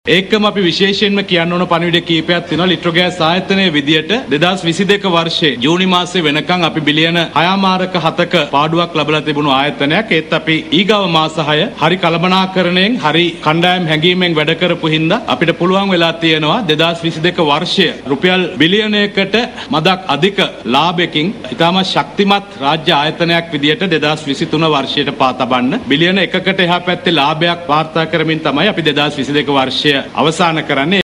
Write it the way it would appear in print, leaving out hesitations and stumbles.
ඒකම අපි විශේෂයෙන්ම කියන්න ඕන පණිවිඩ කීපයක් තියෙනවා ලිට්‍රෝ ගෑස් ආයතනයේ විදියට 2022 වර්ෂයේ ජූනි මාසයේ වෙනකන් අපි බිලියන 6.7ක පාඩුවක් ලැබලා තිබුණු ආයතනයක්. ඒත් අපි ඊගව මාස 6 හරි කළමනාකරණයෙන් හරි කණ්ඩායම් හැංගීමෙන් වැඩ කරපු හින්දා අපිට පුළුවන් වෙලා තියෙනවා 2022 වර්ෂය රුපියල් බිලියනයකට මදක් අධික ලාභයකින් ඉතාම ශක්තිමත් රාජ්‍ය ආයතනයක් විදියට 2023 වර්ෂයට පා තබන්න බිලියන 1කට එහා පැත්තේ ලාභයක් වාර්තා කරමින් තමයි අපි 2022 වර්ෂය අවසන් කරන්නේ.